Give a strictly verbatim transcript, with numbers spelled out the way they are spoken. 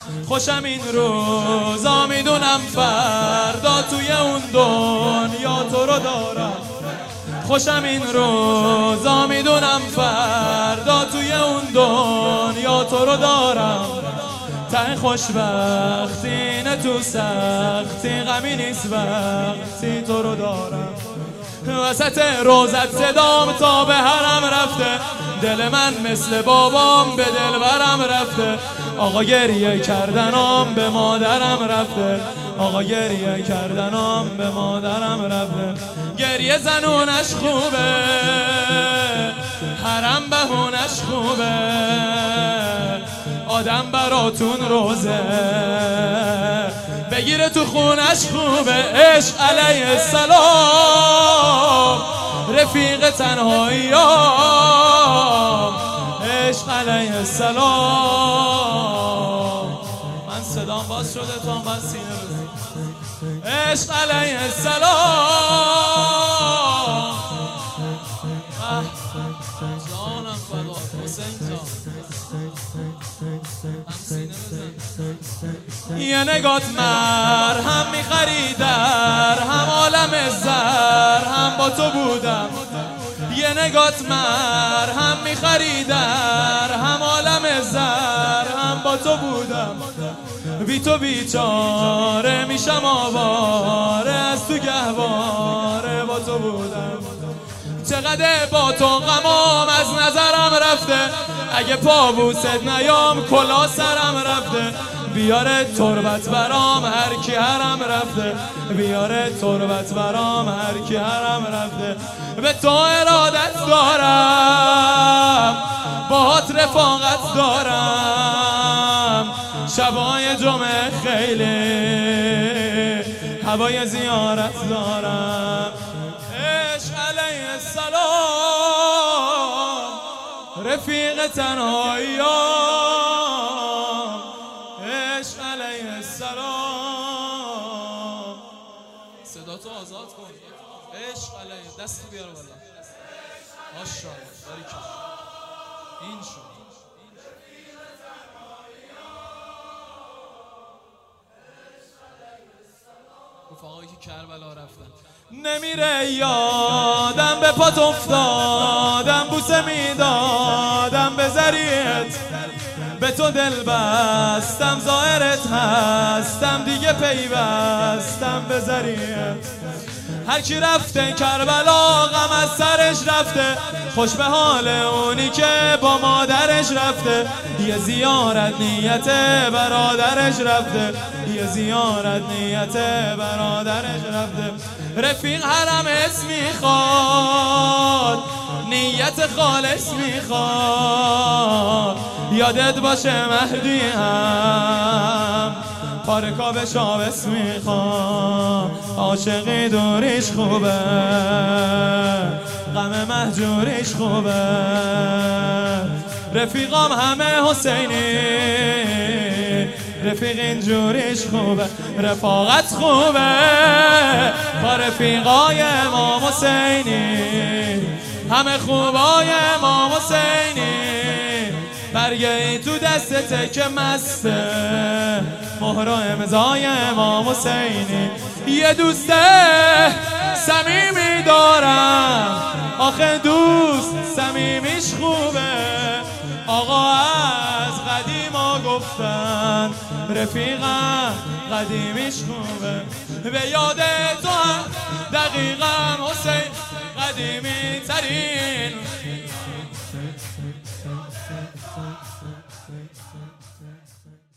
خوشم این روزا میدونم فردا توی اون دنیا تو رو دارم. خوشم این روزا میدونم فردا توی اون دنیا تو رو دارم. ته خوشبختی نه تو سختی غمی نیست وقتی تو رو دارم. وسط روزت صدام تا به حرم رفته، دل من مثل بابام به دلبرم رفته. آقا گریه کردنم به مادرم رفته، آقا گریه کردنم به مادرم رفته. گریه زنونش خوبه، حرم بهونش خوبه، آدم براتون روزه بگیره تو خونش خوبه. عشق علیه السلام رفیق تنهاییام، عشق علیه السلام. من صدام باز شده تا من سینه بزنم. عشق علیه السلام. جانم فدا حسین جان، یه نگات مرهم میخری در هم عالم زر هم با تو بودم. یه نگات مرهم میخری در هم عالم زر هم با تو بودم. بی تو بیچاره میشم آواره، از تو گهواره با تو بودم. چقدر با تو غمام از نظرم رفته، اگه پا بوست نیام کلا سرم رفته. بیاره تربت برام هر کی حرم رفته، بیاره تربت برام هر کی حرم رفته. به تو ارادت دارم، باهات رفاقت دارم. شبای جمعه خیلی هوای زیارت دارم. عشق علیه السلام رفیق تنهاییام، عشق علیه السلام. صدا تو آزاد کن. عشق علیه، دست بیار بالا. ماشاءالله باریکلا. این شد رفقایی که کربلا رفتن. نمیره یادم به پات افتادم، بوسه میدادم به ذریعت. به تو دل بستم ظاهرت هستم، دیگه پیوستم به ذریعت. هر کی رفته کربلا غم از سرش رفته، خوش به حال اونی که با مادرش رفته. یه زیارت نیت برادرش رفته، یه زیارت نیت برادرش رفته. رفیق حرم اسم میخواد، نیت خالص میخواد. یادت باشه مهدی هم پارکا به شابس میخواد. عاشقی دوریش خوبه، غم مهجوریش خوبه. رفیقام همه حسینی، رفیق اینجوریش خوبه. رفاقت خوبه با رفیقای امام حسینی، همه خوبای امام حسینی. برگه تو دستته که مسته، مهر و امضای امام حسینی. یه دوست صمیمی دارم، آخه دوست صمیمیش خوبه. آقا از قدیما گفتن رفیقم قدیمیش خوبه. به یاد تو دقیقم حسین قدیمی ترین.